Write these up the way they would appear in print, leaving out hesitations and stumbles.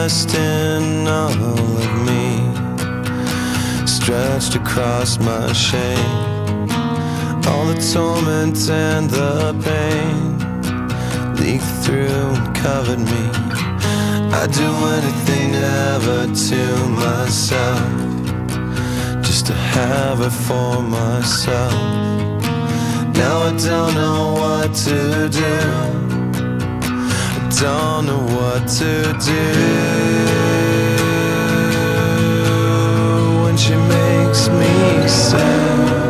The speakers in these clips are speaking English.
rest in all of me, stretched across my shame. All the torment and the pain leaked through and covered me. I'd do anything ever to myself, just to have her for myself. Now I don't know what to do, I don't know what to do when she makes me sad.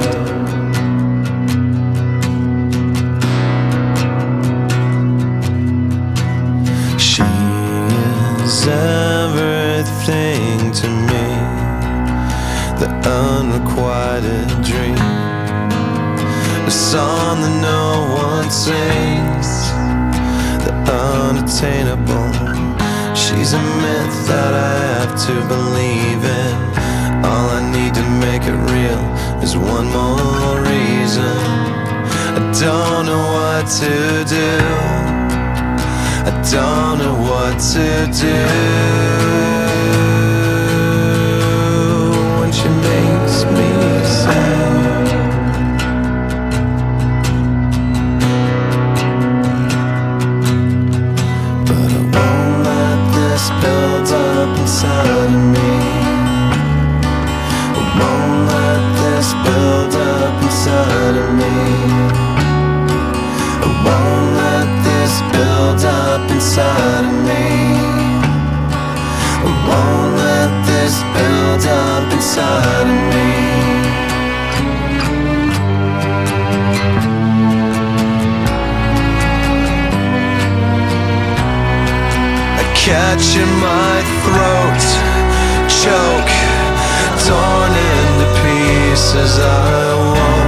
She is everything to me, the unrequited dream, a song that no one sings, the unattainable. She's a myth that I have to believe in. All I need to make it real is one more reason. I don't know what to do, I don't know what to do when she makes me sad. But I won't let this build up inside of me, I won't let this build up inside of me, I won't let this build up inside of me, I won't let this build up inside of me. I catch in my throat, choke, torn into pieces. I won't